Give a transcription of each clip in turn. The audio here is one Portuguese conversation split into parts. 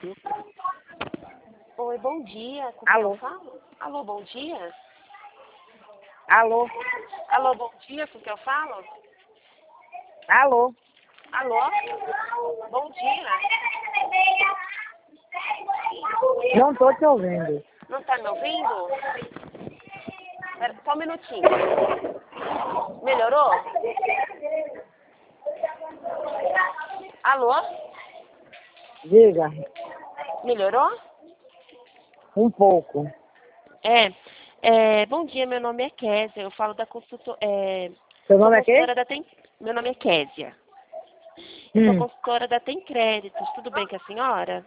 Oi, bom dia. Com quem Alô? eu falo? Alô, bom dia. Alô? Alô, bom dia. Com quem eu falo? Alô? Alô? Bom dia. Não tô te ouvindo. Não tá me ouvindo? Pera, só um minutinho. Melhorou? Alô? Diga. Melhorou? Um pouco. Bom dia, meu nome é Késia. Eu falo da consultora. Seu Sou nome é quê? consultora da Tem. Meu nome é Késia. Eu sou consultora da Tem Créditos. Tudo bem com a senhora?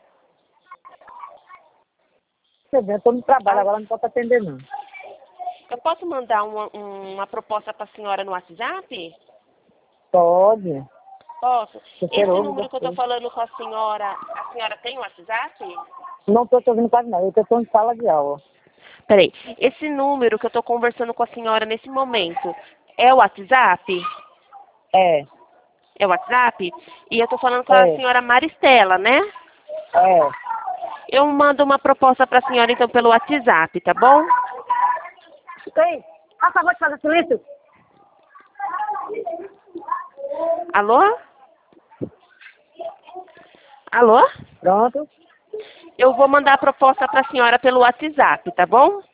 Eu tô no trabalho, agora não posso atender não. Eu posso mandar uma proposta para a senhora no WhatsApp? Pode. Posso. Tô Esse cheiroso número que eu estou você. falando com a senhora tem o WhatsApp? Não tô te ouvindo quase não. Eu tô em sala de aula. Peraí. Esse número que eu estou conversando com a senhora nesse momento é o WhatsApp? É. É o WhatsApp? E eu estou falando com a É. senhora Maristela, né? É. Eu mando uma proposta para a senhora, então, pelo WhatsApp, tá bom? Ei, por favor de fazer silêncio. Alô? Alô? Pronto. Eu vou mandar a proposta para a senhora pelo WhatsApp, tá bom?